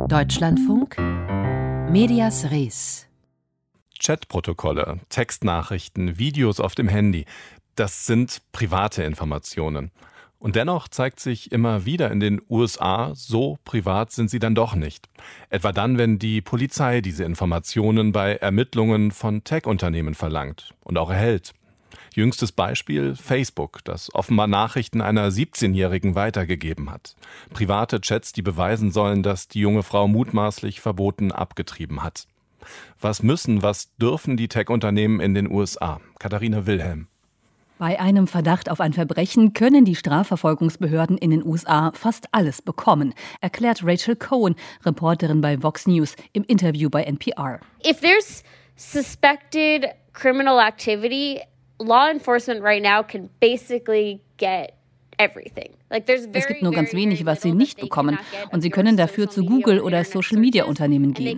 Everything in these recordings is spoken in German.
Deutschlandfunk Medias Res. Chatprotokolle, Textnachrichten, Videos auf dem Handy, das sind private Informationen. Und dennoch zeigt sich immer wieder in den USA, so privat sind sie dann doch nicht. Etwa dann, wenn die Polizei diese Informationen bei Ermittlungen von Tech-Unternehmen verlangt und auch erhält. Jüngstes Beispiel Facebook, das offenbar Nachrichten einer 17-Jährigen weitergegeben hat. Private Chats, die beweisen sollen, dass die junge Frau mutmaßlich verboten abgetrieben hat. Was dürfen die Tech-Unternehmen in den USA? Katharina Wilhelm. Bei einem Verdacht auf ein Verbrechen können die Strafverfolgungsbehörden in den USA fast alles bekommen, erklärt Rachel Cohen, Reporterin bei Vox News, im Interview bei NPR. If there's suspected criminal activity, law enforcement right now can basically get everything. Es gibt nur ganz wenig, was sie nicht bekommen. Und sie können dafür zu Google oder Social-Media-Unternehmen gehen.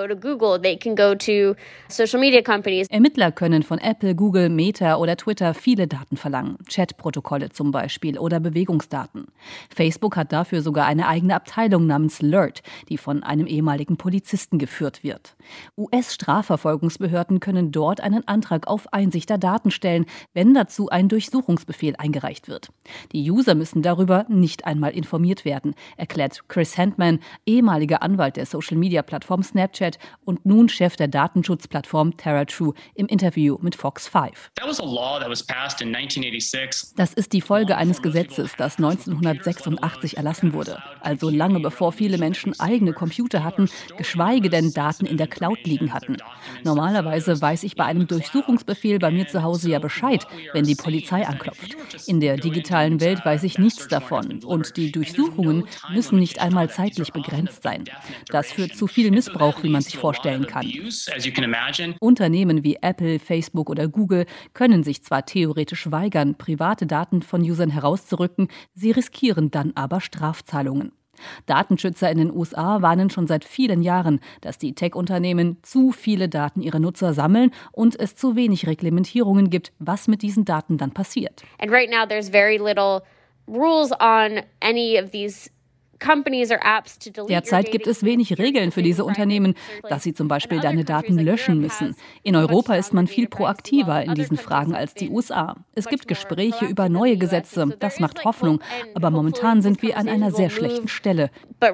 Ermittler können von Apple, Google, Meta oder Twitter viele Daten verlangen. Chatprotokolle zum Beispiel oder Bewegungsdaten. Facebook hat dafür sogar eine eigene Abteilung namens LERT, die von einem ehemaligen Polizisten geführt wird. US-Strafverfolgungsbehörden können dort einen Antrag auf Einsicht der Daten stellen, wenn dazu ein Durchsuchungsbefehl eingereicht wird. Die User müssen darüber nicht einmal informiert werden, erklärt Chris Handman, ehemaliger Anwalt der Social-Media-Plattform Snapchat und nun Chef der Datenschutzplattform TerraTrue im Interview mit Fox 5. Das ist die Folge eines Gesetzes, das 1986 erlassen wurde, also lange bevor viele Menschen eigene Computer hatten, geschweige denn Daten in der Cloud liegen hatten. Normalerweise weiß ich bei einem Durchsuchungsbefehl bei mir zu Hause ja Bescheid, wenn die Polizei anklopft. In der digitalen Welt weiß ich nichts davon und die Durchsuchungen müssen nicht einmal zeitlich begrenzt sein. Das führt zu viel Missbrauch, wie man sich vorstellen kann. Unternehmen wie Apple, Facebook oder Google können sich zwar theoretisch weigern, private Daten von Usern herauszurücken, sie riskieren dann aber Strafzahlungen. Datenschützer in den USA warnen schon seit vielen Jahren, dass die Tech-Unternehmen zu viele Daten ihrer Nutzer sammeln und es zu wenig Reglementierungen gibt, was mit diesen Daten dann passiert. And right now there's very little rules on any of these companies or apps to delete. Derzeit gibt es wenig Regeln für diese Unternehmen, dass sie zum Beispiel deine Daten löschen müssen. In Europa ist man viel proaktiver in diesen Fragen als die USA. Es gibt Gespräche über neue Gesetze, das macht Hoffnung, aber momentan sind wir an einer sehr schlechten Stelle.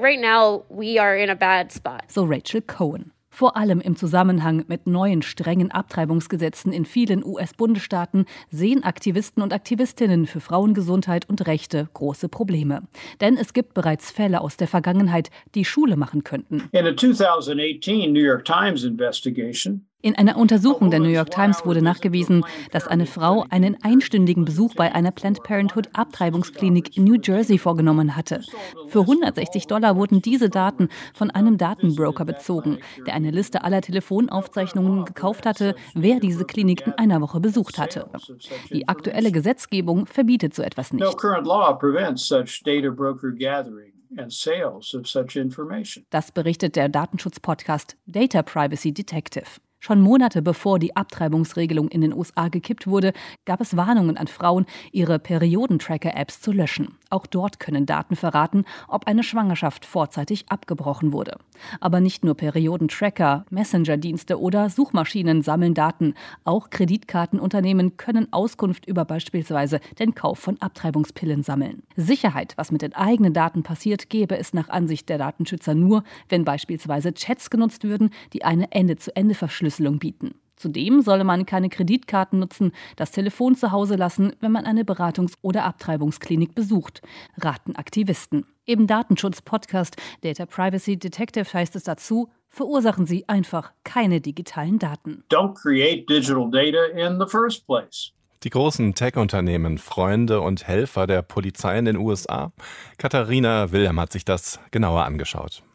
So Rachel Cohen. Vor allem im Zusammenhang mit neuen strengen Abtreibungsgesetzen in vielen US-Bundesstaaten sehen Aktivisten und Aktivistinnen für Frauengesundheit und Rechte große Probleme. Denn es gibt bereits Fälle aus der Vergangenheit, die Schule machen könnten. In a 2018 New York Times investigation, in einer Untersuchung der New York Times wurde nachgewiesen, dass eine Frau einen einstündigen Besuch bei einer Planned Parenthood Abtreibungsklinik in New Jersey vorgenommen hatte. Für $160 wurden diese Daten von einem Datenbroker bezogen, der eine Liste aller Telefonaufzeichnungen gekauft hatte, wer diese Klinik in einer Woche besucht hatte. Die aktuelle Gesetzgebung verbietet so etwas nicht. Das berichtet der Datenschutz-Podcast Data Privacy Detective. Schon Monate bevor die Abtreibungsregelung in den USA gekippt wurde, gab es Warnungen an Frauen, ihre Periodentracker-Apps zu löschen. Auch dort können Daten verraten, ob eine Schwangerschaft vorzeitig abgebrochen wurde. Aber nicht nur Periodentracker, Messenger-Dienste oder Suchmaschinen sammeln Daten. Auch Kreditkartenunternehmen können Auskunft über beispielsweise den Kauf von Abtreibungspillen sammeln. Sicherheit, was mit den eigenen Daten passiert, gäbe es nach Ansicht der Datenschützer nur, wenn beispielsweise Chats genutzt würden, die eine Ende-zu-Ende-Verschlüsselung bieten. Zudem solle man keine Kreditkarten nutzen, das Telefon zu Hause lassen, wenn man eine Beratungs- oder Abtreibungsklinik besucht, raten Aktivisten. Im Datenschutz-Podcast Data Privacy Detective heißt es dazu, verursachen Sie einfach keine digitalen Daten. Don't create digital data in the first place. Die großen Tech-Unternehmen, Freunde und Helfer der Polizei in den USA? Katharina Wilhelm hat sich das genauer angeschaut.